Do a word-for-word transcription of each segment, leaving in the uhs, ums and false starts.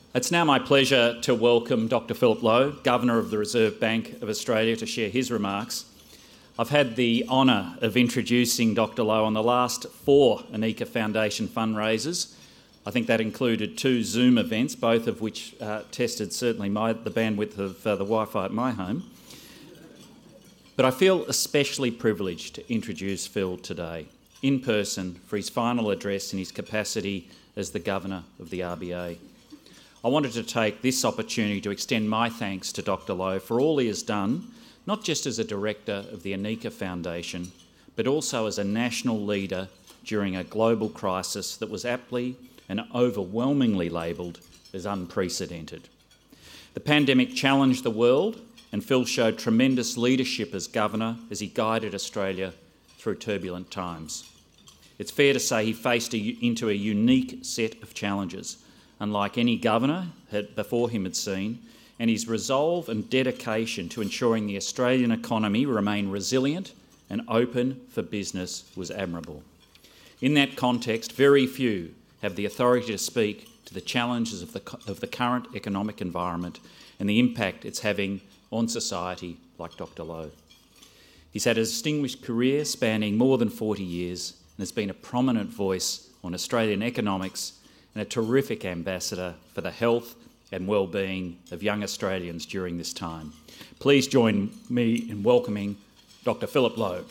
It's now my pleasure to welcome Doctor Philip Lowe, Governor of the Reserve Bank of Australia, to share his remarks. I've had the honour of introducing Doctor Lowe on the last four Anika Foundation fundraisers. I think that included two Zoom events, both of which uh, tested certainly my, the bandwidth of uh, the Wi-Fi at my home. But I feel especially privileged to introduce Phil today, in person, for his final address in his capacity as the Governor of the R B A. I wanted to take this opportunity to extend my thanks to Doctor Lowe for all he has done, not just as a Director of the Anika Foundation, but also as a national leader during a global crisis that was aptly and overwhelmingly labelled as unprecedented. The pandemic challenged the world, and Phil showed tremendous leadership as Governor as he guided Australia through turbulent times. It's fair to say he faced a, into a unique set of challenges, unlike any governor had before him had seen, and his resolve and dedication to ensuring the Australian economy remained resilient and open for business was admirable. In that context, very few have the authority to speak to the challenges of the, of the current economic environment and the impact it's having on society like Doctor Lowe. He's had a distinguished career spanning more than forty years and has been a prominent voice on Australian economics and a terrific ambassador for the health and well-being of young Australians during this time. Please join me in welcoming Doctor Philip Lowe.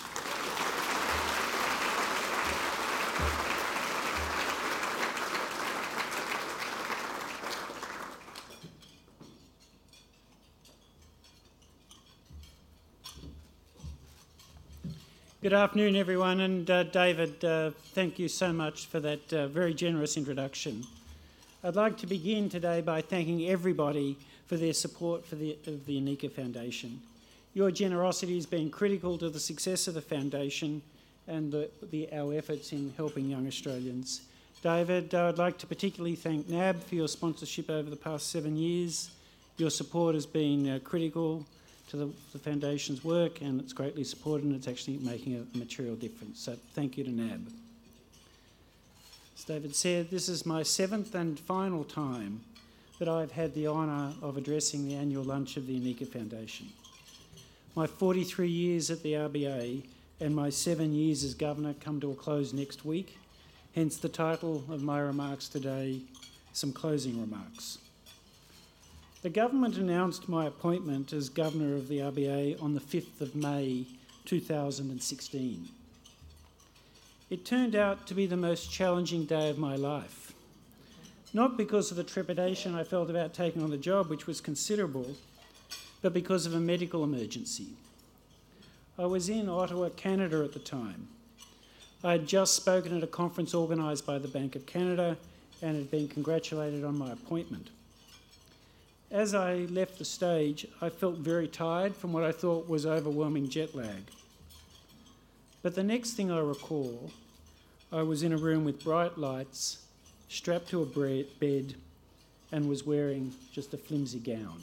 Good afternoon, everyone, and uh, David, uh, thank you so much for that uh, very generous introduction. I'd like to begin today by thanking everybody for their support for the, of the Anika Foundation. Your generosity has been critical to the success of the Foundation and the, the, our efforts in helping young Australians. David, uh, I'd like to particularly thank N A B for your sponsorship over the past seven years. Your support has been uh, critical to the, the Foundation's work, and it's greatly supported and it's actually making a material difference. So thank you to N A B. As David said, this is my seventh and final time that I've had the honour of addressing the annual lunch of the Anika Foundation. My forty-three years at the R B A and my seven years as Governor come to a close next week, hence the title of my remarks today, Some Closing Remarks. The government announced my appointment as Governor of the R B A on the fifth of May two thousand sixteen. It turned out to be the most challenging day of my life, not because of the trepidation I felt about taking on the job, which was considerable, but because of a medical emergency. I was in Ottawa, Canada at the time. I had just spoken at a conference organised by the Bank of Canada and had been congratulated on my appointment. As I left the stage, I felt very tired from what I thought was overwhelming jet lag. But the next thing I recall, I was in a room with bright lights, strapped to a bed, and was wearing just a flimsy gown.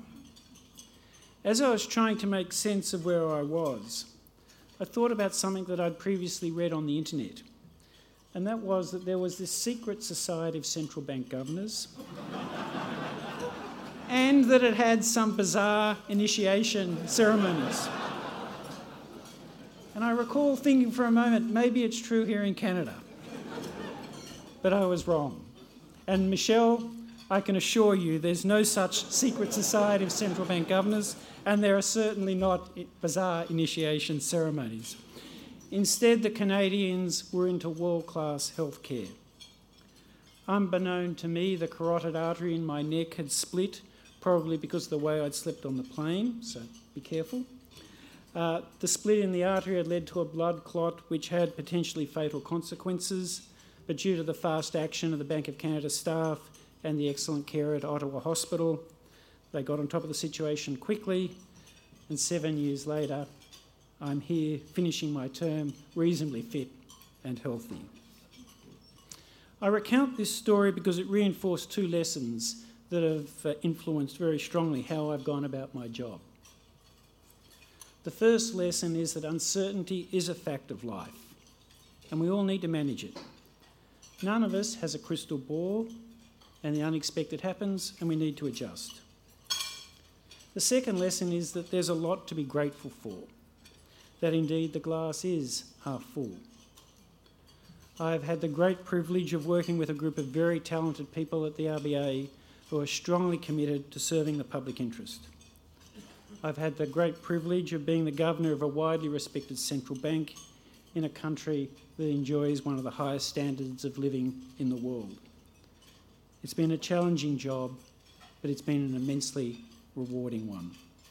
As I was trying to make sense of where I was, I thought about something that I'd previously read on the internet, and that was that there was this secret society of central bank governors and that it had some bizarre initiation ceremonies. And I recall thinking for a moment, maybe it's true here in Canada. But I was wrong. And Michelle, I can assure you there's no such secret society of central bank governors, and there are certainly not bizarre initiation ceremonies. Instead, the Canadians were into world-class healthcare. Unbeknown to me, the carotid artery in my neck had split, probably because of the way I'd slept on the plane, so be careful. Uh, the split in the artery had led to a blood clot which had potentially fatal consequences, but due to the fast action of the Bank of Canada staff and the excellent care at Ottawa Hospital, they got on top of the situation quickly, and seven years later, I'm here finishing my term reasonably fit and healthy. I recount this story because it reinforced two lessons that have uh, influenced very strongly how I've gone about my job. The first lesson is that uncertainty is a fact of life, and we all need to manage it. None of us has a crystal ball, and the unexpected happens and we need to adjust. The second lesson is that there's a lot to be grateful for, that indeed the glass is half full. I have had the great privilege of working with a group of very talented people at the R B A who are strongly committed to serving the public interest. I've had the great privilege of being the governor of a widely respected central bank in a country that enjoys one of the highest standards of living in the world. It's been a challenging job, but it's been an immensely rewarding one.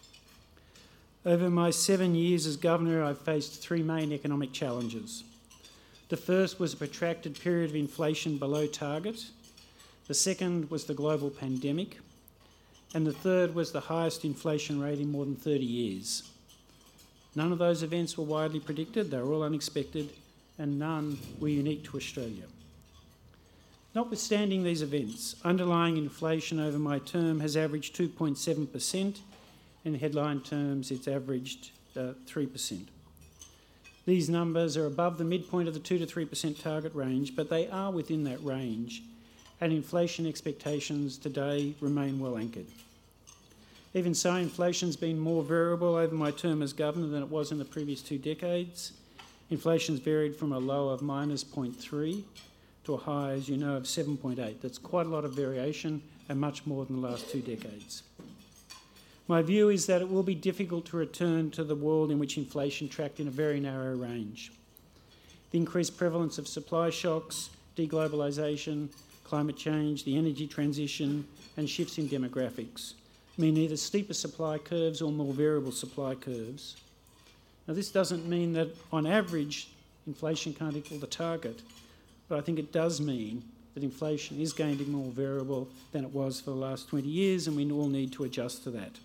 Over my seven years as governor, I've faced three main economic challenges. The first was a protracted period of inflation below target. The second was the global pandemic. And the third was the highest inflation rate in more than thirty years. None of those events were widely predicted, they were all unexpected, and none were unique to Australia. Notwithstanding these events, underlying inflation over my term has averaged two point seven percent. In headline terms, it's averaged uh, three percent. These numbers are above the midpoint of the two to three percent target range, but they are within that range, and inflation expectations today remain well anchored. Even so, inflation's been more variable over my term as governor than it was in the previous two decades. Inflation's varied from a low of minus zero point three to a high, as you know, of seven point eight. That's quite a lot of variation and much more than the last two decades. My view is that it will be difficult to return to the world in which inflation tracked in a very narrow range. The increased prevalence of supply shocks, deglobalisation, climate change, the energy transition and shifts in demographics mean either steeper supply curves or more variable supply curves. Now, this doesn't mean that on average inflation can't equal the target, but I think it does mean that inflation is going to be more variable than it was for the last twenty years, and we all need to adjust to that.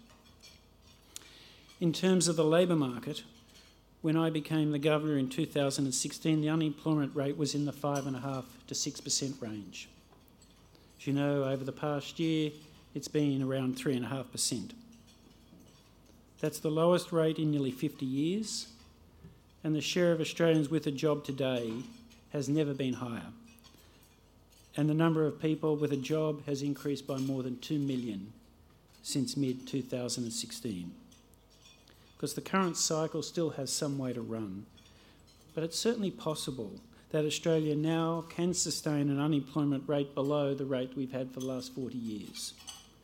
In terms of the labour market, when I became the governor in two thousand sixteen, the unemployment rate was in the five point five to six percent range. As you know, over the past year, it's been around three point five percent. That's the lowest rate in nearly fifty years, and the share of Australians with a job today has never been higher. And the number of people with a job has increased by more than two million since mid two thousand sixteen. Because the current cycle still has some way to run, but it's certainly possible that Australia now can sustain an unemployment rate below the rate we've had for the last forty years.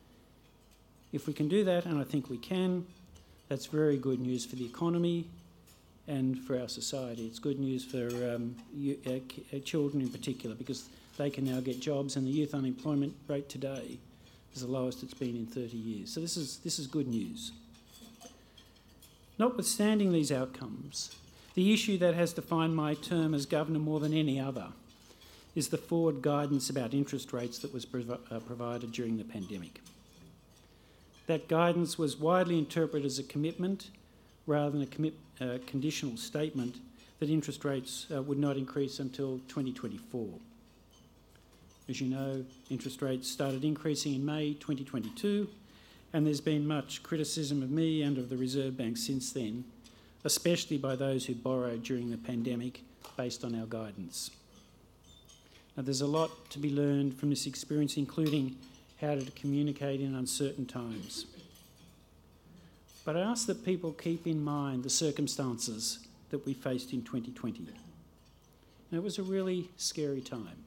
If we can do that, and I think we can, that's very good news for the economy and for our society. It's good news for um, you, uh, children in particular, because they can now get jobs, and the youth unemployment rate today is the lowest it's been in thirty years. So this is, this is good news. Notwithstanding these outcomes, the issue that has defined my term as governor more than any other is the forward guidance about interest rates that was provi- uh, provided during the pandemic. That guidance was widely interpreted as a commitment rather than a commit, uh, conditional statement that interest rates uh, would not increase until twenty twenty-four. As you know, interest rates started increasing in May twenty twenty-two, and there's been much criticism of me and of the Reserve Bank since then, especially by those who borrowed during the pandemic based on our guidance. Now, there's a lot to be learned from this experience, including how to communicate in uncertain times. But I ask that people keep in mind the circumstances that we faced in twenty twenty. And it was a really scary time.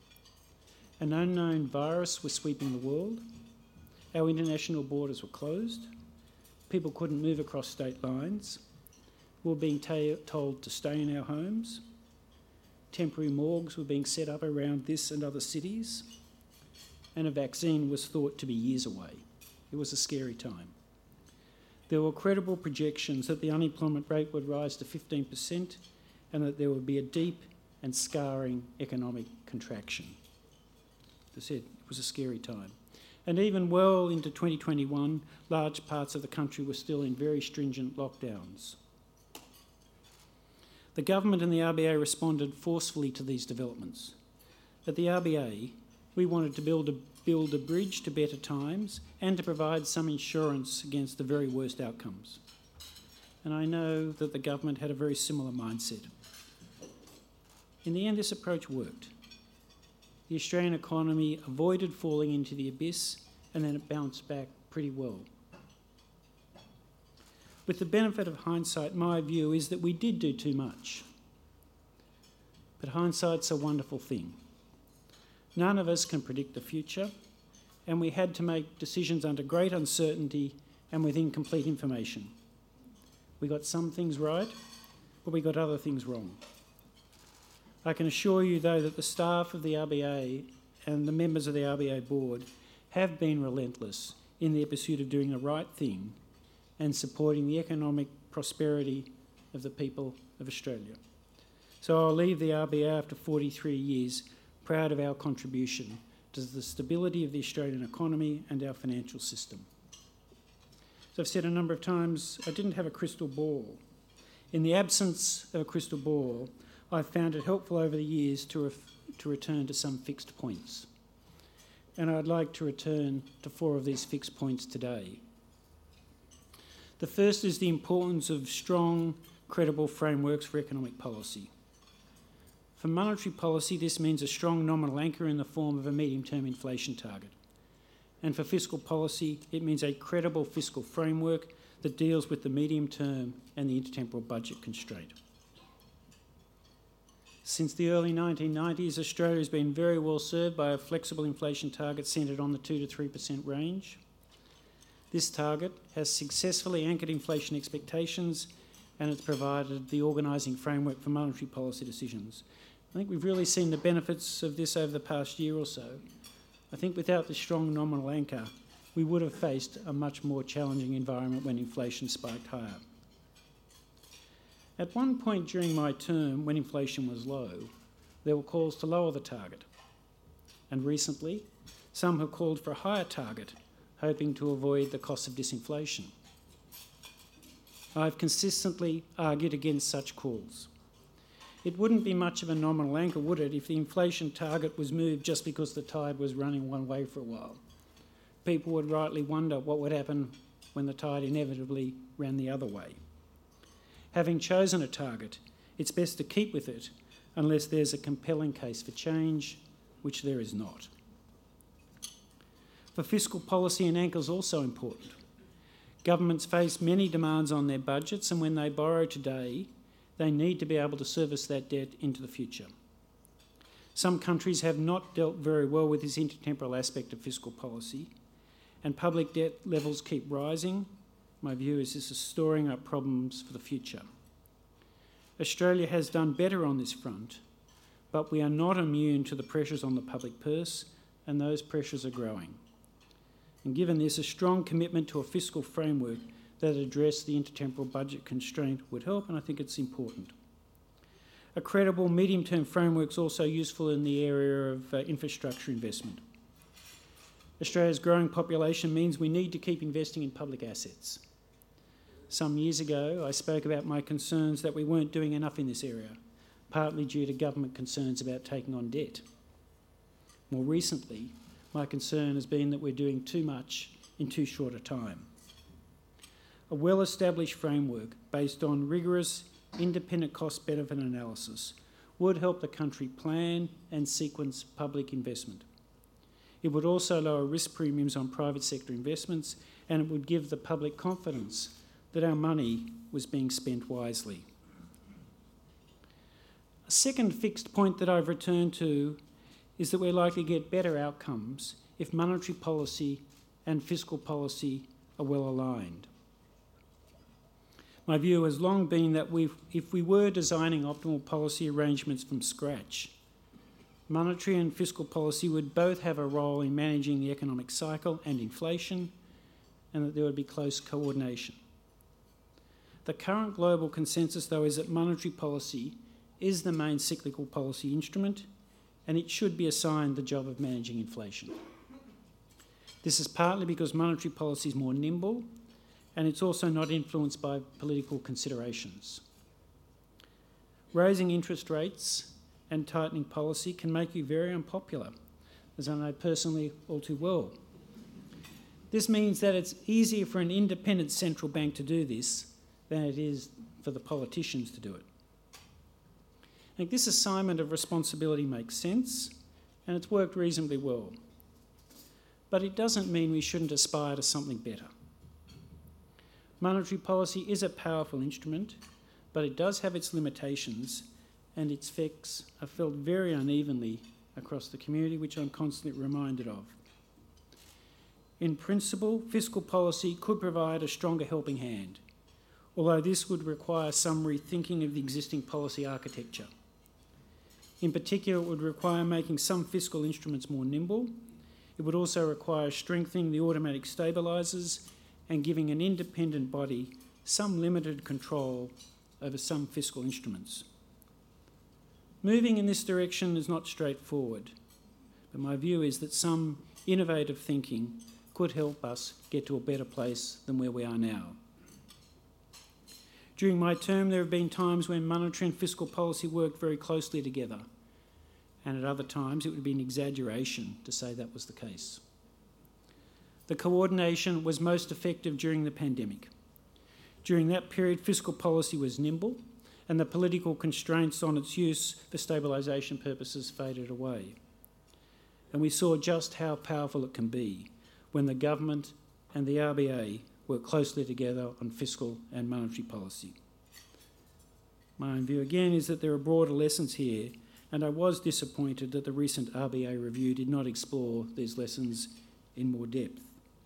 An unknown virus was sweeping the world. Our international borders were closed. People couldn't move across state lines. We were being ta- told to stay in our homes. Temporary morgues were being set up around this and other cities. And a vaccine was thought to be years away. It was a scary time. There were credible projections that the unemployment rate would rise to fifteen percent and that there would be a deep and scarring economic contraction. As I said, it was a scary time. And even well into twenty twenty-one, large parts of the country were still in very stringent lockdowns. The government and the R B A responded forcefully to these developments. At the R B A, we wanted to build a, build a bridge to better times and to provide some insurance against the very worst outcomes. And I know that the government had a very similar mindset. In the end, this approach worked. the Australian economy avoided falling into the abyss, and then it bounced back pretty well. With the benefit of hindsight, my view is that we did do too much. But hindsight's a wonderful thing. None of us can predict the future, and we had to make decisions under great uncertainty and with incomplete information. We got some things right, but we got other things wrong. I can assure you, though, that the staff of the R B A and the members of the R B A board have been relentless in their pursuit of doing the right thing and supporting the economic prosperity of the people of Australia. So I'll leave the R B A after forty-three years proud of our contribution to the stability of the Australian economy and our financial system. As I've said a number of times, I didn't have a crystal ball. In the absence of a crystal ball, I've found it helpful over the years to, ref- to return to some fixed points. And I'd like to return to four of these fixed points today. The first is the importance of strong, credible frameworks for economic policy. For monetary policy, this means a strong nominal anchor in the form of a medium-term inflation target. And for fiscal policy, it means a credible fiscal framework that deals with the medium term and the intertemporal budget constraint. Since the early nineteen nineties, Australia has been very well served by a flexible inflation target centred on the two to three percent range. This target has successfully anchored inflation expectations, and it's provided the organising framework for monetary policy decisions. I think we've really seen the benefits of this over the past year or so. I think without the strong nominal anchor, we would have faced a much more challenging environment when inflation spiked higher. At one point during my term, when inflation was low, there were calls to lower the target. And recently, some have called for a higher target, hoping to avoid the cost of disinflation. I've consistently argued against such calls. It wouldn't be much of a nominal anchor, would it, if the inflation target was moved just because the tide was running one way for a while? People would rightly wonder what would happen when the tide inevitably ran the other way. Having chosen a target, it's best to keep with it unless there's a compelling case for change, which there is not. For fiscal policy, an anchor is also important. Governments face many demands on their budgets, and when they borrow today, they need to be able to service that debt into the future. Some countries have not dealt very well with this intertemporal aspect of fiscal policy, and public debt levels keep rising. My view is this is storing up problems for the future. Australia has done better on this front, but we are not immune to the pressures on the public purse, and those pressures are growing. And given this, a strong commitment to a fiscal framework that addressed the intertemporal budget constraint would help, and I think it's important. A credible medium-term framework is also useful in the area of uh, infrastructure investment. Australia's growing population means we need to keep investing in public assets. Some years ago, I spoke about my concerns that we weren't doing enough in this area, partly due to government concerns about taking on debt. More recently, my concern has been that we're doing too much in too short a time. A well-established framework based on rigorous, independent cost-benefit analysis would help the country plan and sequence public investment. It would also lower risk premiums on private sector investments, and it would give the public confidence that our money was being spent wisely. A second fixed point that I've returned to is that we're likely to get better outcomes if monetary policy and fiscal policy are well aligned. My view has long been that we've, if we were designing optimal policy arrangements from scratch, monetary and fiscal policy would both have a role in managing the economic cycle and inflation, and that there would be close coordination. The current global consensus, though, is that monetary policy is the main cyclical policy instrument, and it should be assigned the job of managing inflation. This is partly because monetary policy is more nimble, and it's also not influenced by political considerations. Raising interest rates and tightening policy can make you very unpopular, as I know personally all too well. This means that it's easier for an independent central bank to do this than it is for the politicians to do it. I think this assignment of responsibility makes sense, and it's worked reasonably well. But it doesn't mean we shouldn't aspire to something better. Monetary policy is a powerful instrument, but it does have its limitations, and its effects are felt very unevenly across the community, which I'm constantly reminded of. In principle, fiscal policy could provide a stronger helping hand, although this would require some rethinking of the existing policy architecture. In particular, it would require making some fiscal instruments more nimble. It would also require strengthening the automatic stabilisers and giving an independent body some limited control over some fiscal instruments. Moving in this direction is not straightforward, but my view is that some innovative thinking could help us get to a better place than where we are now. During my term, there have been times when monetary and fiscal policy worked very closely together, and at other times it would be an exaggeration to say that was the case. The coordination was most effective during the pandemic. During that period, fiscal policy was nimble, and the political constraints on its use for stabilisation purposes faded away. And we saw just how powerful it can be when the government and the R B A work closely together on fiscal and monetary policy. My own view again is that there are broader lessons here, and I was disappointed that the recent R B A review did not explore these lessons in more depth.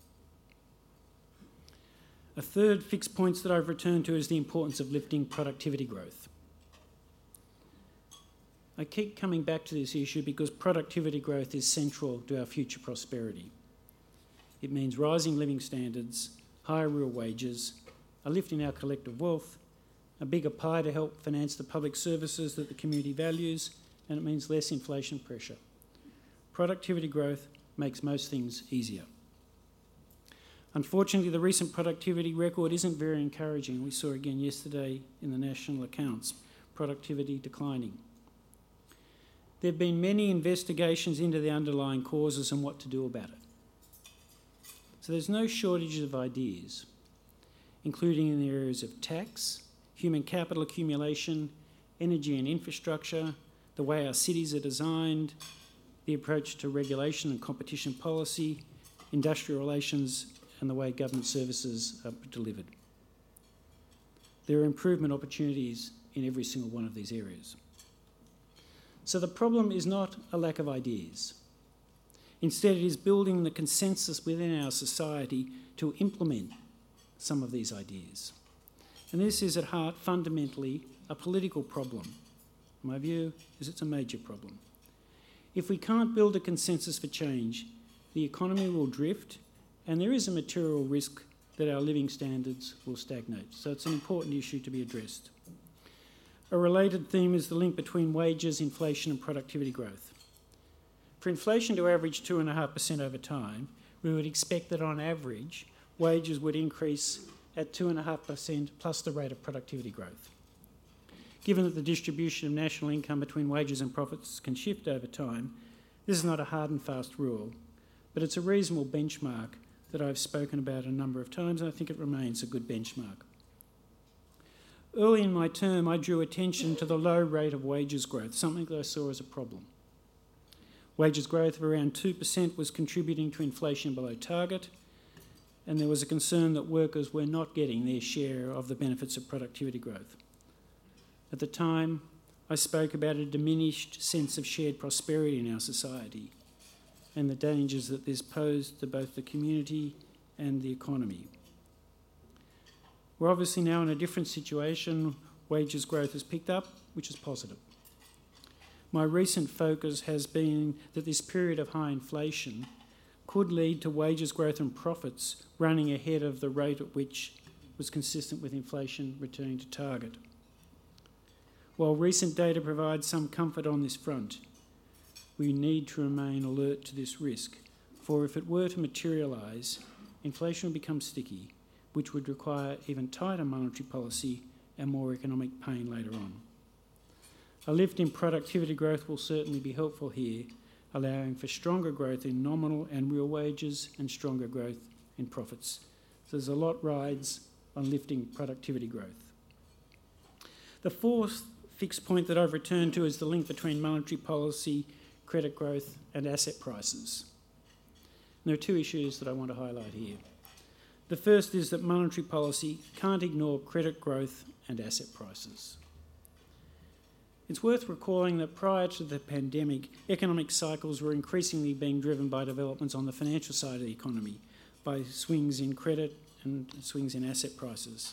A third fixed point that I've returned to is the importance of lifting productivity growth. I keep coming back to this issue because productivity growth is central to our future prosperity. It means rising living standards, higher real wages, a lift in our collective wealth, a bigger pie to help finance the public services that the community values, and it means less inflation pressure. Productivity growth makes most things easier. Unfortunately, the recent productivity record isn't very encouraging. We saw again yesterday in the national accounts, productivity declining. There have been many investigations into the underlying causes and what to do about it. So there's no shortage of ideas, including in the areas of tax, human capital accumulation, energy and infrastructure, the way our cities are designed, the approach to regulation and competition policy, industrial relations, and the way government services are delivered. There are improvement opportunities in every single one of these areas. So the problem is not a lack of ideas. Instead, it is building the consensus within our society to implement some of these ideas. And this is at heart fundamentally a political problem. My view is it's a major problem. If we can't build a consensus for change, the economy will drift, and there is a material risk that our living standards will stagnate. So it's an important issue to be addressed. A related theme is the link between wages, inflation and productivity growth. For inflation to average two point five percent over time, we would expect that on average, wages would increase at two point five percent plus the rate of productivity growth. Given that the distribution of national income between wages and profits can shift over time, this is not a hard and fast rule, but it's a reasonable benchmark that I've spoken about a number of times, and I think it remains a good benchmark. Early in my term, I drew attention to the low rate of wages growth, something that I saw as a problem. Wages growth of around two percent was contributing to inflation below target, and there was a concern that workers were not getting their share of the benefits of productivity growth. At the time, I spoke about a diminished sense of shared prosperity in our society and the dangers that this posed to both the community and the economy. We're obviously now in a different situation. Wages growth has picked up, which is positive. My recent focus has been that this period of high inflation could lead to wages growth and profits running ahead of the rate at which was consistent with inflation returning to target. While recent data provides some comfort on this front, we need to remain alert to this risk, for if it were to materialise, inflation would become sticky, which would require even tighter monetary policy and more economic pain later on. A lift in productivity growth will certainly be helpful here, allowing for stronger growth in nominal and real wages and stronger growth in profits. So there's a lot rides on lifting productivity growth. The fourth fixed point that I've returned to is the link between monetary policy, credit growth and asset prices. And there are two issues that I want to highlight here. The first is that monetary policy can't ignore credit growth and asset prices. It's worth recalling that prior to the pandemic, economic cycles were increasingly being driven by developments on the financial side of the economy, by swings in credit and swings in asset prices.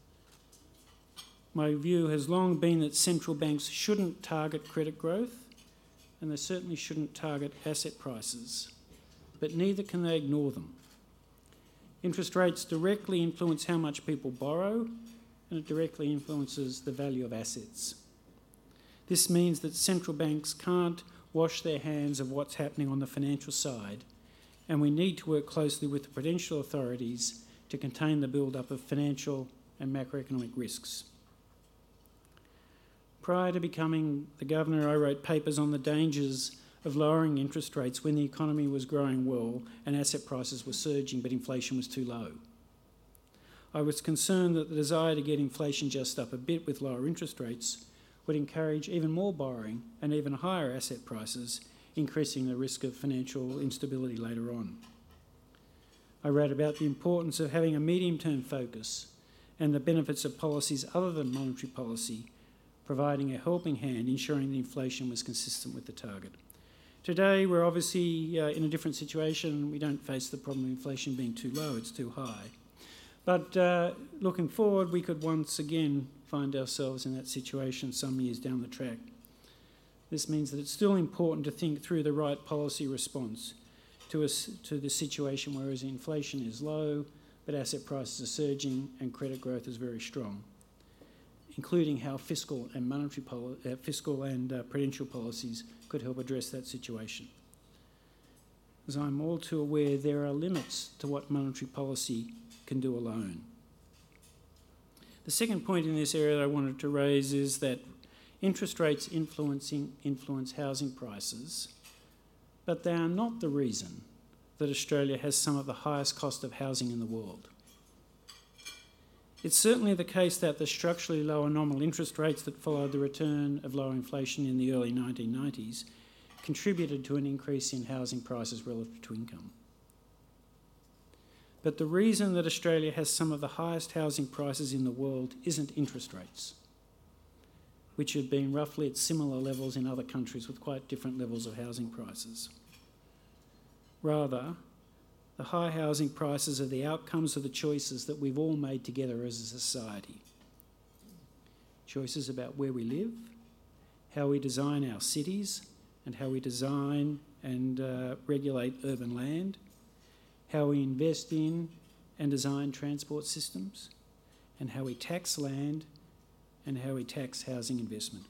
My view has long been that central banks shouldn't target credit growth, and they certainly shouldn't target asset prices, but neither can they ignore them. Interest rates directly influence how much people borrow, and it directly influences the value of assets. This means that central banks can't wash their hands of what's happening on the financial side, and we need to work closely with the prudential authorities to contain the build-up of financial and macroeconomic risks. Prior to becoming the governor, I wrote papers on the dangers of lowering interest rates when the economy was growing well and asset prices were surging but inflation was too low. I was concerned that the desire to get inflation just up a bit with lower interest rates would encourage even more borrowing and even higher asset prices, increasing the risk of financial instability later on. I wrote about the importance of having a medium-term focus and the benefits of policies other than monetary policy, providing a helping hand, ensuring that inflation was consistent with the target. Today, we're obviously uh, in a different situation. We don't face the problem of inflation being too low, it's too high. But uh, looking forward, we could once again find ourselves in that situation some years down the track. This means that it's still important to think through the right policy response to, a, to the situation whereas inflation is low, but asset prices are surging and credit growth is very strong, including how fiscal and monetary poli- uh, fiscal and uh, prudential policies could help address that situation. As I'm all too aware, there are limits to what monetary policy can do alone. The second point in this area that I wanted to raise is that interest rates influencing influence housing prices, but they are not the reason that Australia has some of the highest cost of housing in the world. It's certainly the case that the structurally lower nominal interest rates that followed the return of lower inflation in the early nineteen nineties contributed to an increase in housing prices relative to income. But the reason that Australia has some of the highest housing prices in the world isn't interest rates, which have been roughly at similar levels in other countries with quite different levels of housing prices. Rather, the high housing prices are the outcomes of the choices that we've all made together as a society. Choices about where we live, how we design our cities, and how we design and uh, regulate urban land, how we invest in and design transport systems, and how we tax land and how we tax housing investment.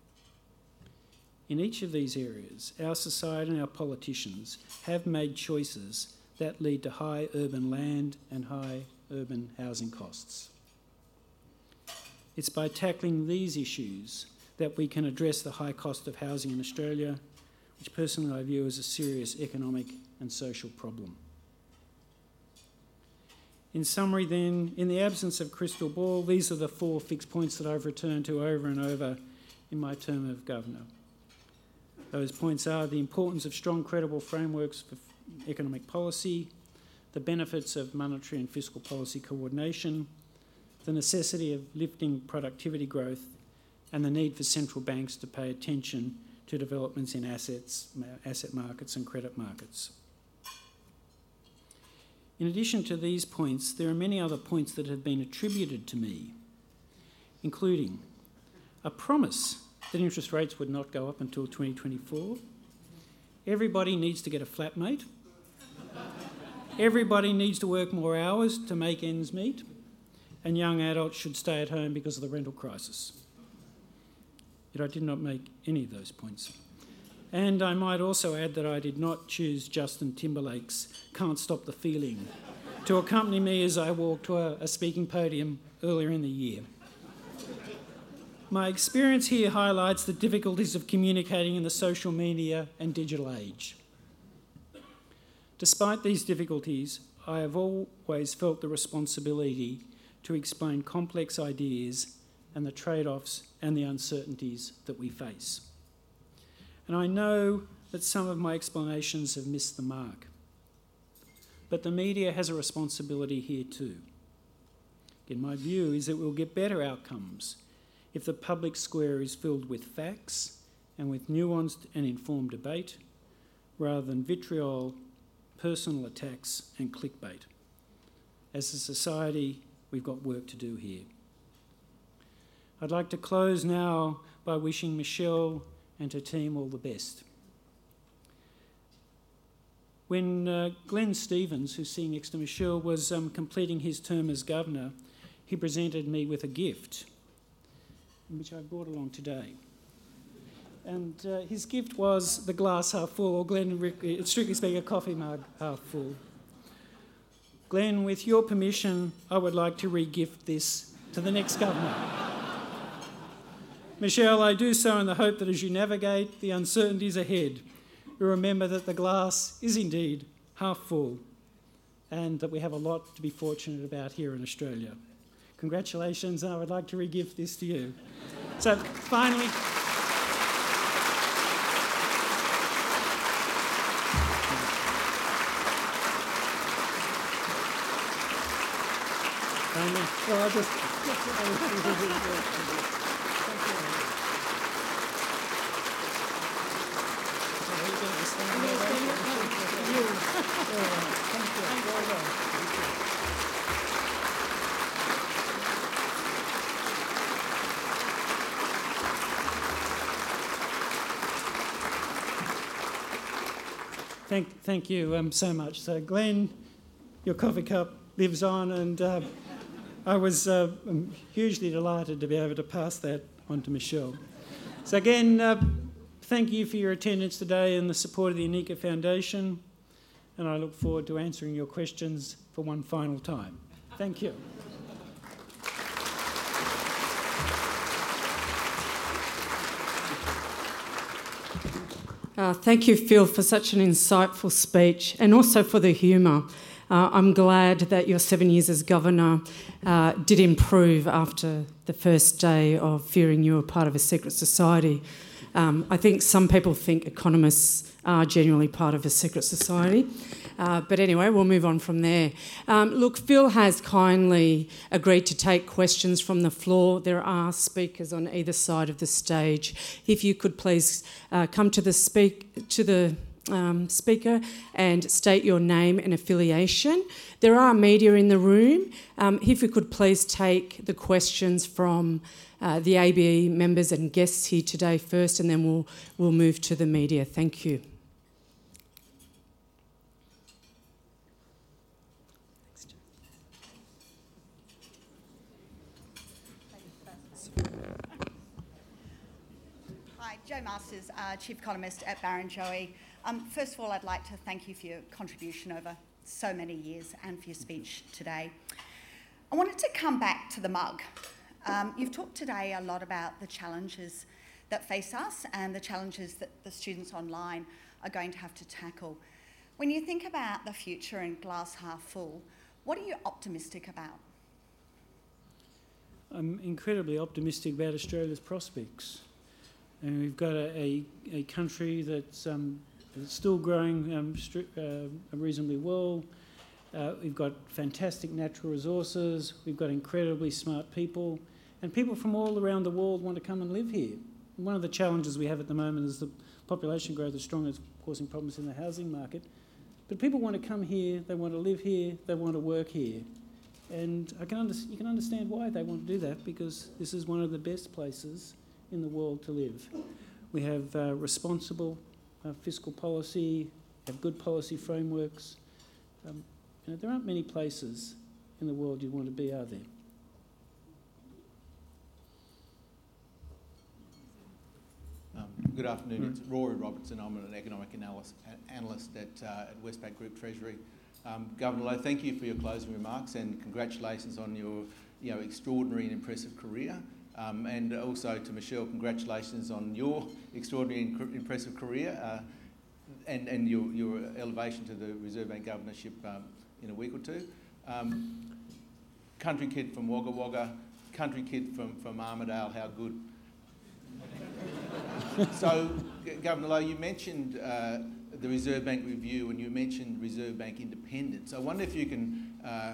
In each of these areas, our society and our politicians have made choices that lead to high urban land and high urban housing costs. It's by tackling these issues that we can address the high cost of housing in Australia, which personally I view as a serious economic and social problem. In summary then, in the absence of crystal ball, these are the four fixed points that I've returned to over and over in my term of governor. Those points are the importance of strong, credible frameworks for economic policy, the benefits of monetary and fiscal policy coordination, the necessity of lifting productivity growth, and the need for central banks to pay attention to developments in assets, asset markets and credit markets. In addition to these points, there are many other points that have been attributed to me, including a promise that interest rates would not go up until twenty twenty-four. Everybody needs to get a flatmate. Everybody needs to work more hours to make ends meet. And young adults should stay at home because of the rental crisis. Yet I did not make any of those points. And I might also add that I did not choose Justin Timberlake's Can't Stop the Feeling to accompany me as I walked to a, a speaking podium earlier in the year. My experience here highlights the difficulties of communicating in the social media and digital age. Despite these difficulties, I have always felt the responsibility to explain complex ideas and the trade-offs and the uncertainties that we face. And I know that some of my explanations have missed the mark. But the media has a responsibility here too. Again, my view is that we'll get better outcomes if the public square is filled with facts and with nuanced and informed debate, rather than vitriol, personal attacks and clickbait. As a society, we've got work to do here. I'd like to close now by wishing Michelle and her team all the best. When uh, Glenn Stevens, who's sitting next to Michelle, was um, completing his term as governor, he presented me with a gift, which I brought along today. And uh, his gift was the glass half full, or Glenn, strictly speaking, a coffee mug half full. Glenn, with your permission, I would like to re-gift this to the next governor. Michelle, I do so in the hope that as you navigate the uncertainties ahead, you remember that the glass is indeed half full and that we have a lot to be fortunate about here in Australia. Congratulations, and I would like to re-gift this to you. So finally... finally well, I just... Thank, thank you um, so much. So, Glenn, your coffee cup lives on, and uh, I was uh, hugely delighted to be able to pass that on to Michelle. So, again, uh, thank you for your attendance today and the support of the Anika Foundation, and I look forward to answering your questions for one final time. Thank you. Uh, thank you, Phil, for such an insightful speech and also for the humour. Uh, I'm glad that your seven years as governor uh, did improve after the first day of fearing you were part of a secret society. Um, I think some people think economists are genuinely part of a secret society. Uh, but anyway, we'll move on from there. Um, look, Phil has kindly agreed to take questions from the floor. There are speakers on either side of the stage. If you could please uh, come to the speak to the um, speaker and state your name and affiliation. There are media in the room. Um, if you could please take the questions from uh, the A B E members and guests here today first, and then we'll we'll move to the media. Thank you. Hi, Jo Masters, uh, Chief Economist at Barrenjoey. Um, first of all, I'd like to thank you for your contribution over so many years and for your speech today. I wanted to come back to the mug. Um, you've talked today a lot about the challenges that face us and the challenges that the students online are going to have to tackle. When you think about the future and glass half full, what are you optimistic about? I'm incredibly optimistic about Australia's prospects. And we've got a, a, a country that's, um, that's still growing um, uh, reasonably well. Uh, we've got fantastic natural resources. We've got incredibly smart people. And people from all around the world want to come and live here. And one of the challenges we have at the moment is the population growth is strong, it's causing problems in the housing market. But people want to come here, they want to live here, they want to work here. And I can under, you can understand why they want to do that, because this is one of the best places in the world to live. We have uh, responsible uh, fiscal policy, have good policy frameworks. Um, you know, there aren't many places in the world you'd want to be, are there? Um, good afternoon, it's Rory Robertson. I'm an economic analyst, analyst at, uh, at Westpac Group Treasury. Um, Governor Lowe, thank you for your closing remarks and congratulations on your you know, extraordinary and impressive career. Um, and also to Michelle, congratulations on your extraordinary and impressive career uh, and, and your, your elevation to the Reserve Bank governorship um, in a week or two. Um, country kid from Wagga Wagga, country kid from, from Armidale, how good. So, G- Governor Lowe, you mentioned uh, the Reserve Bank review and you mentioned Reserve Bank independence. I wonder if you can uh,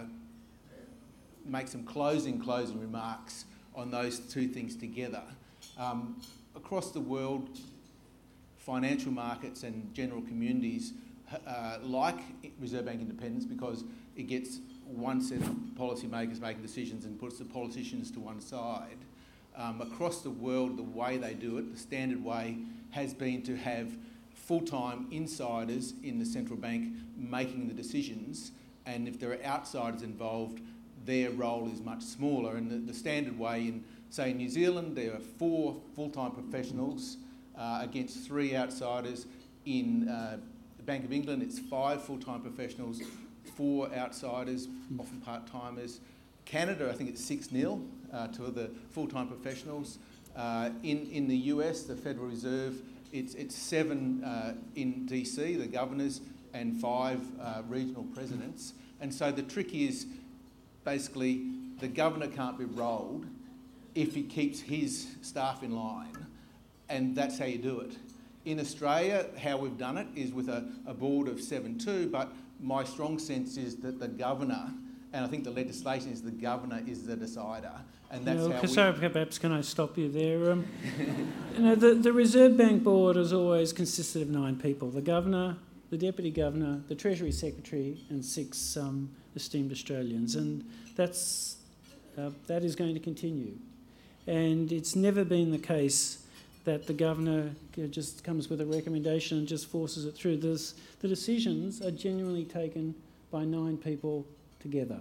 make some closing, closing remarks on those two things together. Um, across the world, financial markets and general communities uh, like Reserve Bank independence because it gets one set of policymakers making decisions and puts the politicians to one side. Um, across the world, the way they do it, the standard way, has been to have full-time insiders in the central bank making the decisions, and if there are outsiders involved, their role is much smaller. And the, the standard way in, say, New Zealand, there are four full-time professionals uh, against three outsiders. In uh, the Bank of England, it's five full-time professionals, four outsiders, often part-timers. Canada, I think it's six nil uh, to the full-time professionals. Uh, in, in the U S, the Federal Reserve, it's, it's seven uh, in D C, the governors, and five uh, regional presidents. And so the trick is basically the governor can't be rolled if he keeps his staff in line, and that's how you do it. In Australia, how we've done it is with a, a board of seven two, but my strong sense is that the governor, and I think the legislation is the governor is the decider, and that's no, how we... Sorry, perhaps can I stop you there? Um, you know, the, the Reserve Bank board has always consisted of nine people: the governor, the deputy governor, the Treasury secretary, and six um, esteemed Australians, and that's uh, that is going to continue. And it's never been the case that the governor just comes with a recommendation and just forces it through. This, the decisions are genuinely taken by nine people together.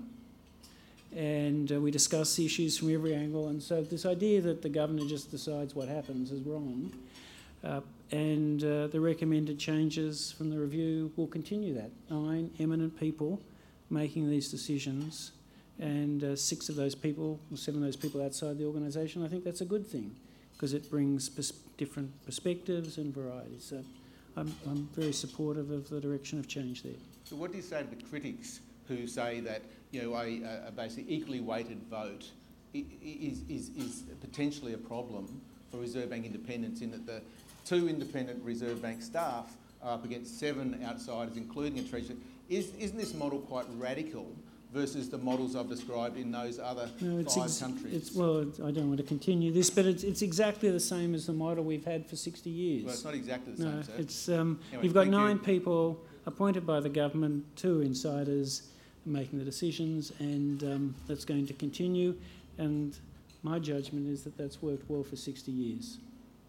And uh, we discuss issues from every angle. And so this idea that the governor just decides what happens is wrong. Uh, and uh, the recommended changes from the review will continue that. Nine eminent people making these decisions, and uh, six of those people, or seven of those people outside the organisation. I think that's a good thing, because it brings pers- different perspectives and varieties. So I'm, I'm very supportive of the direction of change there. So what do you say to the critics who say that, you know, a, a basically equally weighted vote is, is, is potentially a problem for Reserve Bank independence, in that the two independent Reserve Bank staff are up against seven outsiders, including a treasurer? Is, isn't this model quite radical versus the models I've described in those other no, it's five ex- countries? It's, well, I don't want to continue this, but it's, it's exactly the same as the model we've had for sixty years. Well, it's not exactly the no, same, sir. It's, um, Anyway, you've got thank nine you. people appointed by the government, two insiders making the decisions, and um, that's going to continue. And my judgment is that that's worked well for sixty years.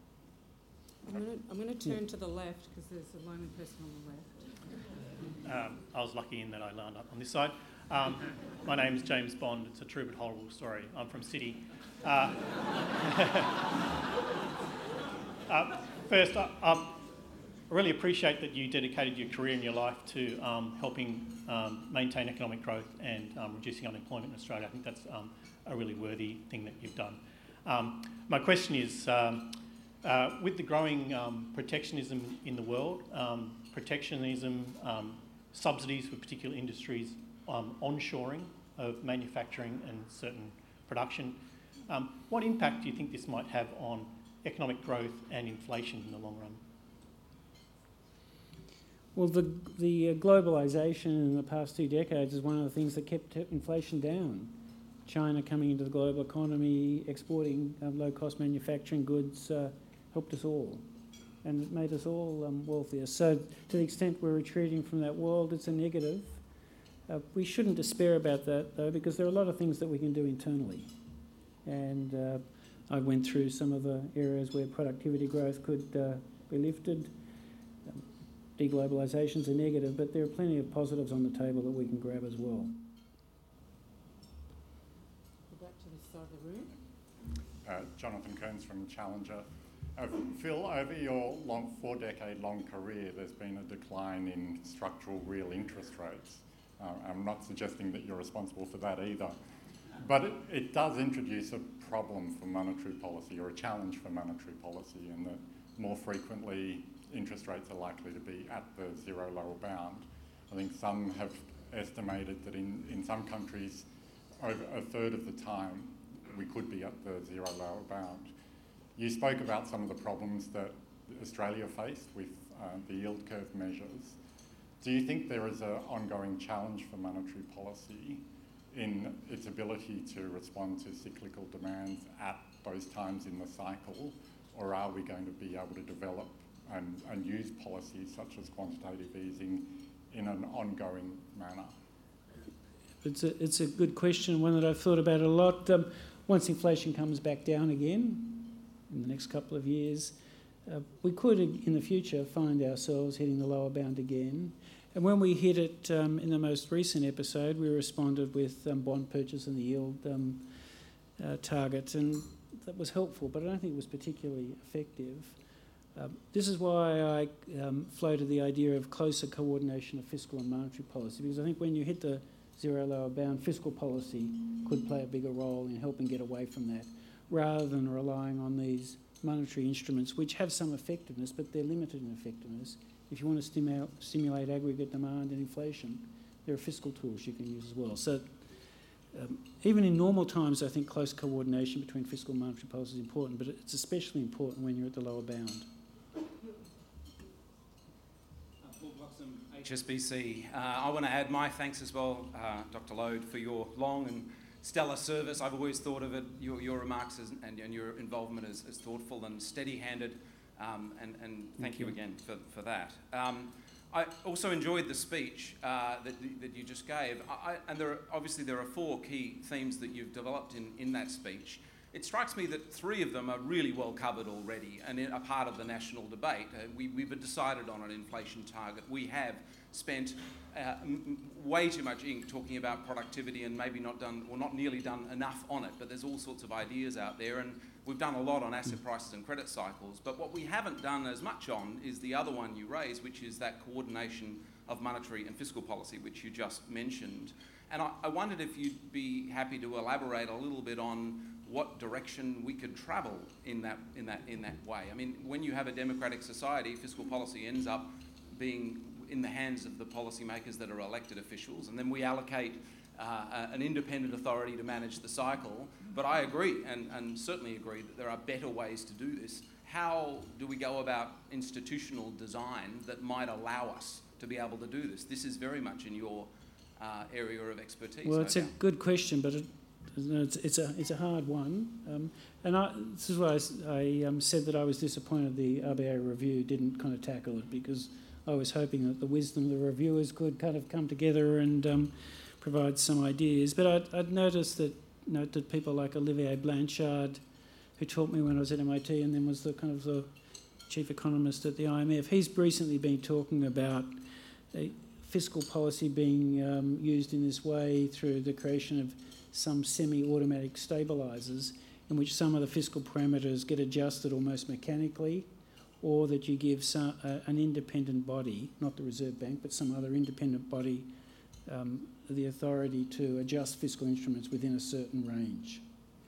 I'm going to, I'm going to turn yeah. to the left, because there's a lonely person on the left. Um, I was lucky in that I lined up on this side. Um, my name's James Bond. It's a true but horrible story. I'm from City. Uh, uh, first, I, I really appreciate that you dedicated your career and your life to um, helping um, maintain economic growth and um, reducing unemployment in Australia. I think that's um, a really worthy thing that you've done. Um, my question is, um, uh, with the growing um, protectionism in the world, um, protectionism, um, subsidies for particular industries, um, onshoring of manufacturing and certain production, um, what impact do you think this might have on economic growth and inflation in the long run? Well, the, the uh, globalisation in the past two decades is one of the things that kept inflation down. China coming into the global economy, exporting um, low-cost manufacturing goods, uh, helped us all, and it made us all um, wealthier. So to the extent we're retreating from that world, it's a negative. Uh, we shouldn't despair about that, though, because there are a lot of things that we can do internally. And uh, I went through some of the areas where productivity growth could uh, be lifted. Um, deglobalisation's a negative, but there are plenty of positives on the table that we can grab as well. Go back to this side of the room. Uh, Jonathan Kearns from Challenger. Uh, Phil, over your long, four-decade-long career, there's been a decline in structural real interest rates. Uh, I'm not suggesting that you're responsible for that either. But it, it does introduce a problem for monetary policy, or a challenge for monetary policy, in that more frequently interest rates are likely to be at the zero lower bound. I think some have estimated that in, in some countries, over a third of the time, we could be at the zero lower bound. You spoke about some of the problems that Australia faced with uh, the yield curve measures, do you think there is an ongoing challenge for monetary policy in its ability to respond to cyclical demands at those times in the cycle, or are we going to be able to develop and, and use policies such as quantitative easing in an ongoing manner? It's a, it's a good question, one that I've thought about a lot. Um, once inflation comes back down again in the next couple of years, uh, we could in the future find ourselves hitting the lower bound again. And when we hit it um, in the most recent episode, we responded with um, bond purchase and the yield um, uh, target, and that was helpful, but I don't think it was particularly effective. Um, this is why I um, floated the idea of closer coordination of fiscal and monetary policy, because I think when you hit the zero lower bound, fiscal policy could play a bigger role in helping get away from that, rather than relying on these monetary instruments, which have some effectiveness, but they're limited in effectiveness. If you want to stimulate, stimulate aggregate demand and inflation, there are fiscal tools you can use as well. So um, even in normal times, I think close coordination between fiscal and monetary policy is important, but it's especially important when you're at the lower bound. H S B C. Uh, I want to add my thanks as well, uh, Doctor Lode, for your long and stellar service. I've always thought of it, your, your remarks as, and, and your involvement as, as thoughtful and steady-handed, um, and, and thank, thank you. you again for, for that. Um, I also enjoyed the speech uh, that, that you just gave, I, and there are, obviously there are four key themes that you've developed in, in that speech. It strikes me that three of them are really well covered already and are part of the national debate. Uh, we, we've decided on an inflation target. We have spent uh, m way too much ink talking about productivity and maybe not done, or not nearly done enough on it, but there's all sorts of ideas out there, and we've done a lot on asset prices and credit cycles. But what we haven't done as much on is the other one you raised, which is that coordination of monetary and fiscal policy, which you just mentioned. And I, I wondered if you'd be happy to elaborate a little bit on what direction we could travel in that, in that, in that way. I mean, when you have a democratic society, fiscal policy ends up being in the hands of the policymakers that are elected officials, and then we allocate uh, an independent authority to manage the cycle. But I agree, and, and certainly agree, that there are better ways to do this. How do we go about institutional design that might allow us to be able to do this? This is very much in your uh, area of expertise. Well, it's no a doubt. good question, but it, it's, it's, a, it's a hard one. Um, and I, this is why I, I um, said that I was disappointed the R B A review didn't kind of tackle it, because I was hoping that the wisdom of the reviewers could kind of come together and um, provide some ideas. But I'd, I'd noticed that, note that people like Olivier Blanchard, who taught me when I was at M I T and then was the kind of the chief economist at the I M F, he's recently been talking about a fiscal policy being um, used in this way through the creation of some semi-automatic stabilisers in which some of the fiscal parameters get adjusted almost mechanically, or that you give some, uh, an independent body, not the Reserve Bank, but some other independent body, um, the authority to adjust fiscal instruments within a certain range.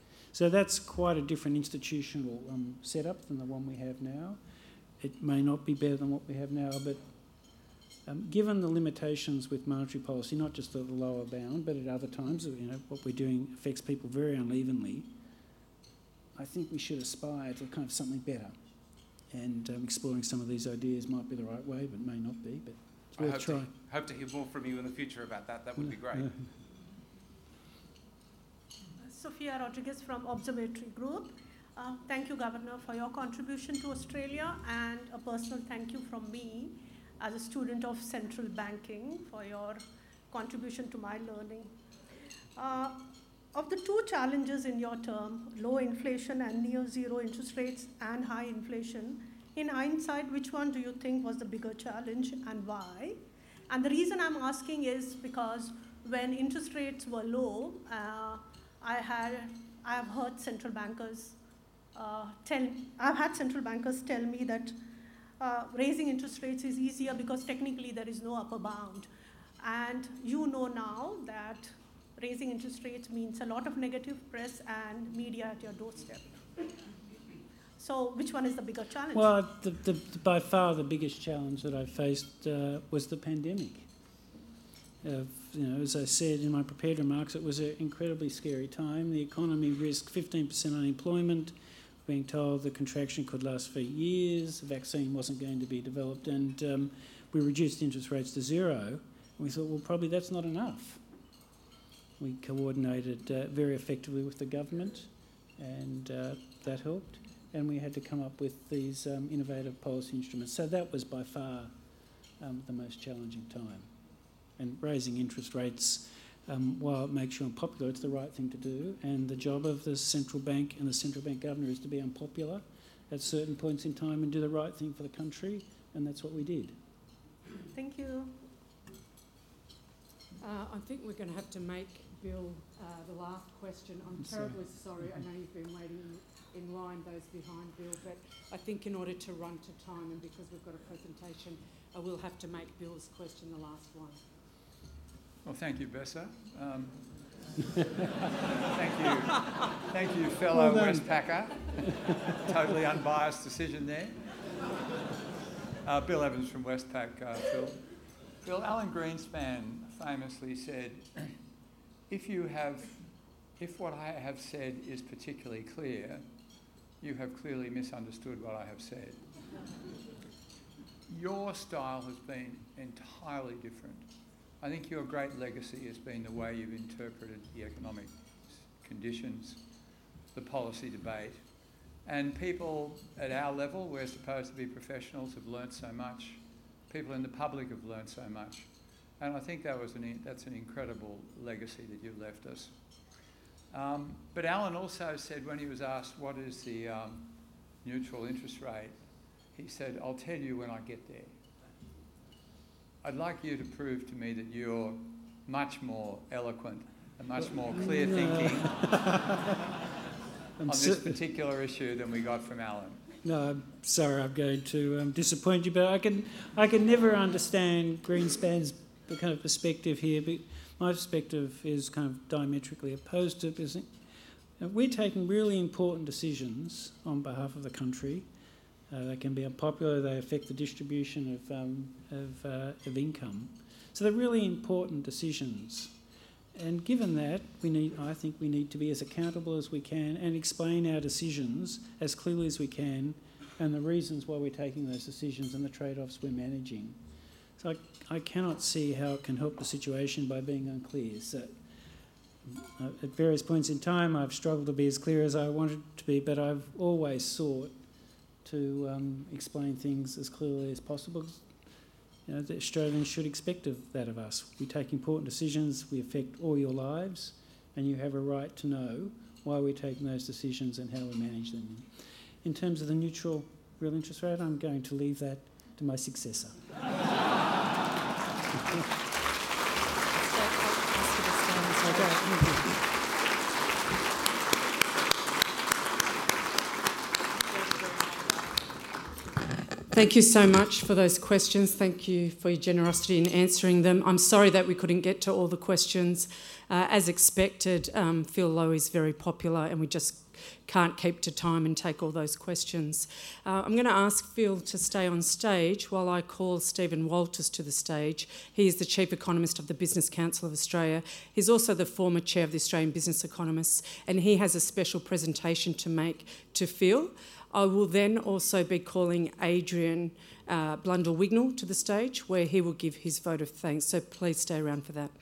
So that's quite a different institutional um, setup than the one we have now. It may not be better than what we have now, but um, given the limitations with monetary policy, not just at the lower bound, but at other times, you know, what we're doing affects people very unevenly, I think we should aspire to kind of something better. And um, exploring some of these ideas might be the right way, but may not be. But it's worth I hope trying. to, hope to hear more from you in the future about that. That would be great. Sophia Rodriguez from Observatory Group. Uh, thank you, Governor, for your contribution to Australia, and a personal thank you from me as a student of central banking for your contribution to my learning. Uh, Of the two challenges in your term, low inflation and near zero interest rates and high inflation, in hindsight, which one do you think was the bigger challenge and why? And the reason I'm asking is because when interest rates were low, uh, I had, I have heard central bankers uh, tell, I've had central bankers tell me that uh, raising interest rates is easier because technically there is no upper bound. And you know now that raising interest rates means a lot of negative press and media at your doorstep. So which one is the bigger challenge? Well, the, the, the, by far the biggest challenge that I faced uh, was the pandemic. Uh, you know, as I said in my prepared remarks, it was an incredibly scary time. The economy risked fifteen percent unemployment. being told the contraction could last for years, the vaccine wasn't going to be developed, and um, we reduced interest rates to zero. And we thought, well, probably that's not enough. We coordinated uh, very effectively with the government, and uh, that helped. And we had to come up with these um, innovative policy instruments. So that was by far um, the most challenging time. And raising interest rates, um, while it makes you unpopular, it's the right thing to do. And the job of the central bank and the central bank governor is to be unpopular at certain points in time and do the right thing for the country. And that's what we did. Thank you. Uh, I think we're going to have to make Bill uh, the last question. I'm terribly sorry. I know you've been waiting in, in line, those behind Bill, but I think in order to run to time and because we've got a presentation, I will have to make Bill's question the last one. Well, thank you, Bessa. Um, thank you, thank you, fellow well Westpacker. Totally unbiased decision there. Uh, Bill Evans from Westpac, uh, Phil. Phil, Alan Greenspan famously said, if you have, if what I have said is particularly clear, you have clearly misunderstood what I have said. Your style has been entirely different. I think your great legacy has been the way you've interpreted the economic conditions, the policy debate, and people at our level, we're supposed to be professionals, have learnt so much. People in the public have learnt so much. And I think that was an, that's an incredible legacy that you've left us. Um, but Alan also said when he was asked what is the um, neutral interest rate, he said, I'll tell you when I get there. I'd like you to prove to me that you're much more eloquent and much more clear thinking on this particular issue than we got from Alan. No, I'm sorry, I'm going to um, disappoint you, but I can I can never understand Greenspan's kind of perspective here. But my perspective is kind of diametrically opposed to it. Because we're taking really important decisions on behalf of the country. Uh, they can be unpopular. They affect the distribution of um, of, uh, of income. So they're really important decisions. And given that, we need, I think we need to be as accountable as we can and explain our decisions as clearly as we can and the reasons why we're taking those decisions and the trade-offs we're managing. So I, I cannot see how it can help the situation by being unclear. So uh, at various points in time, I've struggled to be as clear as I wanted to be, but I've always sought to um, explain things as clearly as possible. You know, the Australians should expect of that of us. We take important decisions, we affect all your lives, and you have a right to know why we're taking those decisions and how we manage them. In terms of the neutral real interest rate, I'm going to leave that to my successor. Thank you so much for those questions. Thank you for your generosity in answering them. I'm sorry that we couldn't get to all the questions. Uh, as expected, um, Phil Lowe is very popular and we just can't keep to time and take all those questions. Uh, I'm going to ask Phil to stay on stage while I call Stephen Walters to the stage. He is the Chief Economist of the Business Council of Australia. He's also the former Chair of the Australian Business Economists, and he has a special presentation to make to Phil. I will then also be calling Adrian uh, Blundell-Wignall to the stage, where he will give his vote of thanks. So please stay around for that.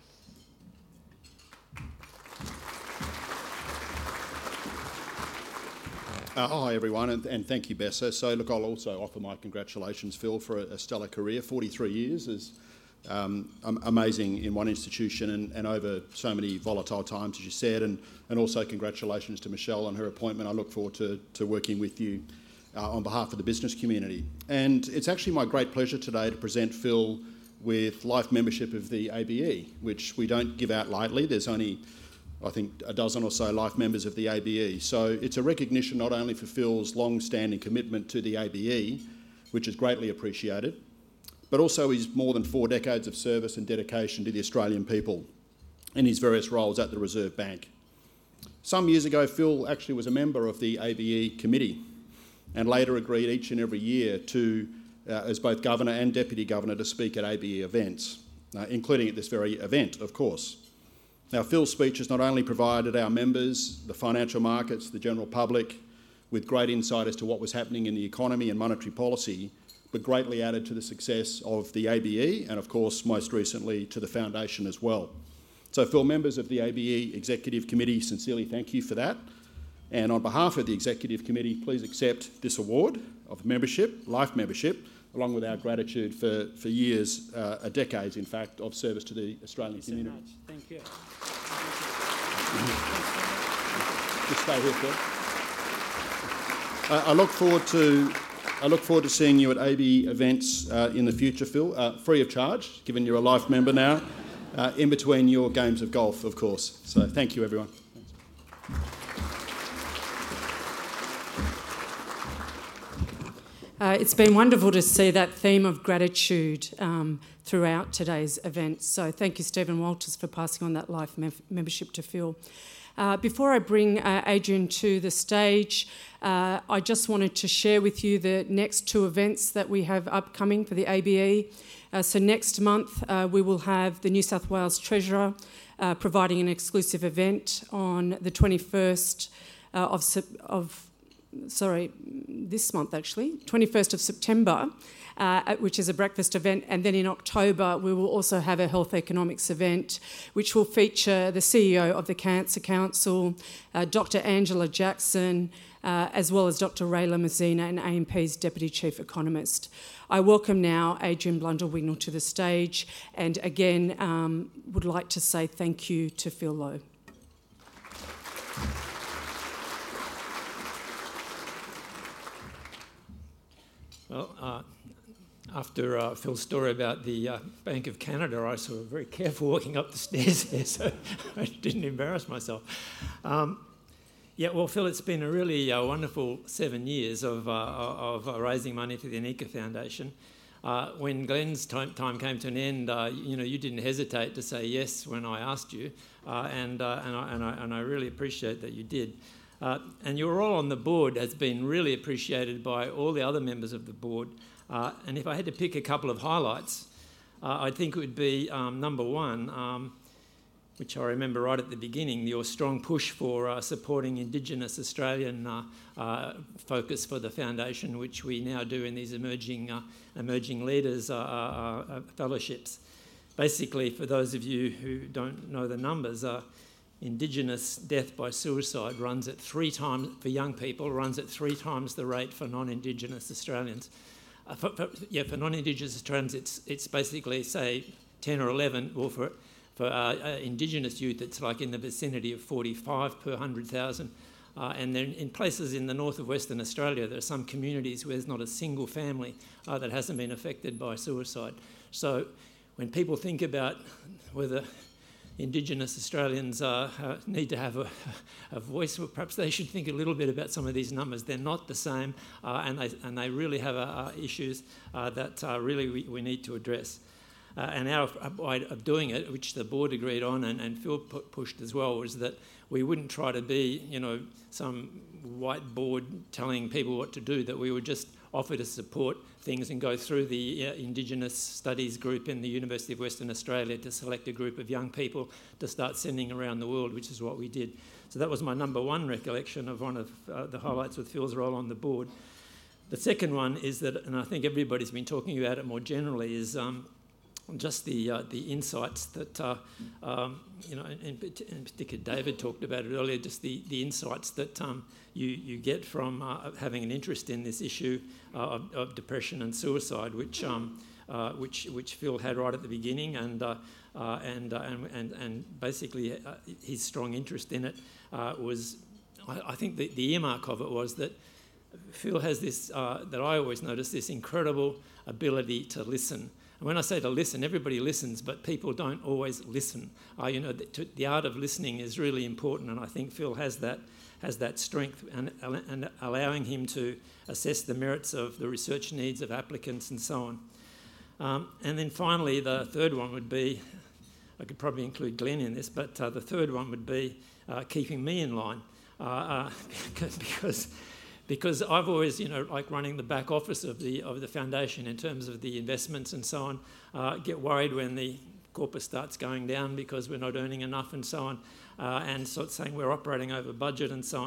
Uh, hi everyone, and, and thank you, Bessa. So look, I'll also offer my congratulations, Phil, for a, a stellar career. forty-three years is um, amazing in one institution and, and over so many volatile times, as you said, and, and also congratulations to Michelle on her appointment. I look forward to, to working with you uh, on behalf of the business community. And it's actually my great pleasure today to present Phil with life membership of the A B E, which we don't give out lightly. There's only, I think, a dozen or so life members of the A B E. So it's a recognition not only for Phil's long-standing commitment to the A B E, which is greatly appreciated, but also his more than four decades of service and dedication to the Australian people in his various roles at the Reserve Bank. Some years ago, Phil actually was a member of the A B E committee and later agreed each and every year to, uh, as both Governor and Deputy Governor, to speak at A B E events, uh, including at this very event, of course. Now, Phil's speech has not only provided our members, the financial markets, the general public, with great insight as to what was happening in the economy and monetary policy, but greatly added to the success of the A B E and, of course, most recently to the Foundation as well. So, Phil, members of the A B E Executive Committee, sincerely thank you for that. And on behalf of the Executive Committee, please accept this award of membership, life membership, along with our gratitude for, for years, uh, a decades, in fact, of service to the Australian Thank you community. so much. Thank you. Just stay here, Phil. Uh, I look forward to I look forward to seeing you at A B E events uh, in the future, Phil, uh, free of charge, given you're a life member now, uh, in between your games of golf, of course. So thank you, everyone. Uh, it's been wonderful to see that theme of gratitude um, throughout today's event. So thank you, Stephen Walters, for passing on that life mem- membership to Phil. Uh, before I bring uh, Adrian to the stage, uh, I just wanted to share with you the next two events that we have upcoming for the A B E. Uh, so next month uh, we will have the New South Wales Treasurer uh, providing an exclusive event on the twenty-first uh, of, of sorry, this month actually, twenty-first of September, uh, which is a breakfast event. And then in October, we will also have a health economics event, which will feature the C E O of the Cancer Council, uh, Doctor Angela Jackson, uh, as well as Doctor Ray Lamazina and A M P's Deputy Chief Economist. I welcome now Adrian Blundell-Wignall to the stage, and again, um, would like to say thank you to Phil Lowe. Well, uh, after uh, Phil's story about the uh, Bank of Canada, I was sort of very careful walking up the stairs there, so I didn't embarrass myself. Um, yeah, well, Phil, it's been a really uh, wonderful seven years of, uh, of uh, raising money for the Anika Foundation. Uh, when Glenn's time, time came to an end, uh, you know, you didn't hesitate to say yes when I asked you, uh, and, uh, and, I, and, I, and I really appreciate that you did. Uh, and your role on the board has been really appreciated by all the other members of the board. Uh, and if I had to pick a couple of highlights, uh, I think it would be um, number one, um, which I remember right at the beginning, your strong push for uh, supporting Indigenous Australian uh, uh, focus for the foundation, which we now do in these emerging uh, emerging leaders uh, uh, uh, fellowships. Basically, for those of you who don't know the numbers, uh, Indigenous death by suicide runs at three times, for young people, runs at three times the rate for non-Indigenous Australians. Uh, for, for, yeah, for non-Indigenous Australians, it's it's basically, say, ten or eleven, or for for uh, uh, Indigenous youth, it's like in the vicinity of forty-five per one hundred thousand. Uh, and then in places in the north of Western Australia, there are some communities where there's not a single family uh, that hasn't been affected by suicide. So when people think about whether Indigenous Australians uh, uh, need to have a, a voice, well, perhaps they should think a little bit about some of these numbers. They're not the same, uh, and, they, and they really have uh, uh, issues uh, that uh, really we, we need to address. Uh, and our way of doing it, which the board agreed on and, and Phil pu- pushed as well, was that we wouldn't try to be, you know, some whiteboard telling people what to do, that we would just offer to support things and go through the uh, Indigenous Studies group in the University of Western Australia to select a group of young people to start sending around the world, which is what we did. So that was my number one recollection of one of uh, the highlights with Phil's role on the board. The second one is that, and I think everybody's been talking about it more generally, is um, just the uh, the insights that, uh, um, you know, in, in particular David talked about it earlier, just the, the insights that um, you, you get from uh, having an interest in this issue uh, of, of depression and suicide, which um, uh, which which Phil had right at the beginning, and uh, uh, and, uh, and and and basically uh, his strong interest in it uh, was, I, I think the, the earmark of it was that Phil has this, uh, that I always notice, this incredible ability to listen. And when I say to listen, everybody listens, but people don't always listen. Uh, you know, the, to, the art of listening is really important, and I think Phil has that has that strength, and, and allowing him to assess the merits of the research needs of applicants and so on. Um, and then finally, the third one would be, I could probably include Glenn in this, but uh, the third one would be uh, keeping me in line, uh, uh, because. Because I've always, you know, like running the back office of the of the foundation in terms of the investments and so on, uh, get worried when the corpus starts going down because we're not earning enough and so on, uh, and sort of saying we're operating over budget and so on.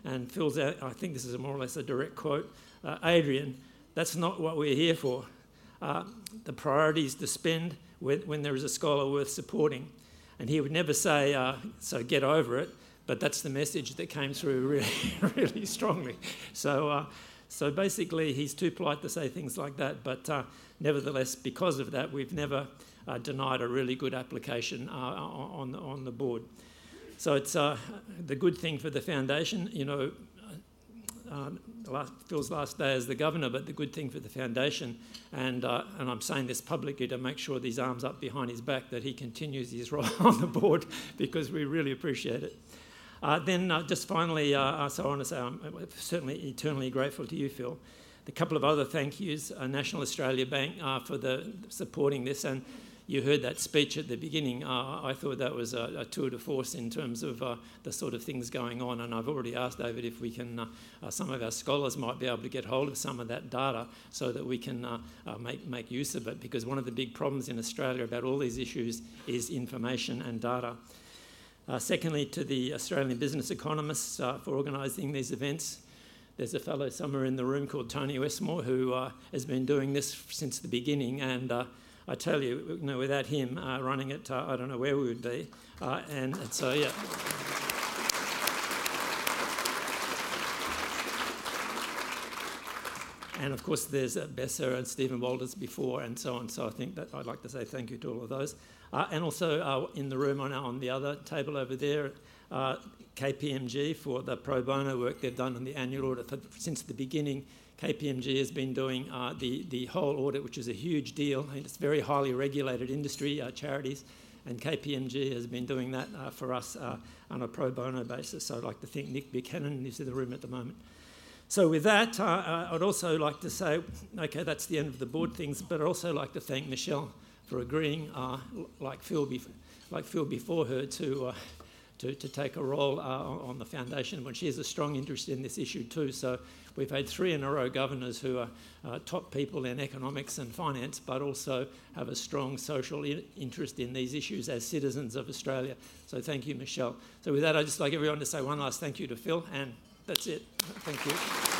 And Phil's, out, I think this is more or less a direct quote, uh, Adrian, that's not what we're here for. Uh, the priority is to spend when, when there is a scholar worth supporting. And he would never say, uh, so get over it, but that's the message that came through really, really strongly. So, uh, so basically, he's too polite to say things like that, but uh, nevertheless, because of that, we've never uh, denied a really good application uh, on, on the board. So it's uh, the good thing for the foundation, you know, uh, last, Phil's last day as the governor, but the good thing for the foundation, and uh, and I'm saying this publicly to make sure these arms up behind his back, that he continues his role on the board, because we really appreciate it. Uh, then uh, just finally, uh, so I want to say I'm certainly eternally grateful to you, Phil. A couple of other thank yous, uh, National Australia Bank uh, for the supporting this, and you heard that speech at the beginning. Uh, I thought that was a, a tour de force in terms of uh, the sort of things going on, and I've already asked David if we can, uh, uh, some of our scholars might be able to get hold of some of that data so that we can uh, uh, make, make use of it, because one of the big problems in Australia about all these issues is information and data. Uh, secondly, to the Australian business economists uh, for organising these events. There's a fellow somewhere in the room called Tony Westmore who uh, has been doing this since the beginning, and uh, I tell you, you know, without him uh, running it, uh, I don't know where we would be. Uh, and so, yeah. And of course, there's uh, Bessa and Stephen Walters before, and so on. So I think that I'd like to say thank you to all of those. Uh, and also uh, in the room on, on the other table over there, uh, K P M G for the pro bono work they've done on the annual audit. For, since the beginning, K P M G has been doing uh, the, the whole audit, which is a huge deal. And it's very highly regulated industry, uh, charities, and K P M G has been doing that uh, for us uh, on a pro bono basis. So I'd like to thank Nick Buchanan, who's in the room at the moment. So with that, uh, I'd also like to say, okay, that's the end of the board things, but I'd also like to thank Michelle for agreeing, uh, like Phil, bef- like Phil before her, to, uh, to to take a role uh, on the foundation when she has a strong interest in this issue too. So we've had three in a row governors who are uh, top people in economics and finance, but also have a strong social I- interest in these issues as citizens of Australia. So thank you, Michelle. So with that, I'd just like everyone to say one last thank you to Phil, and that's it. Thank you.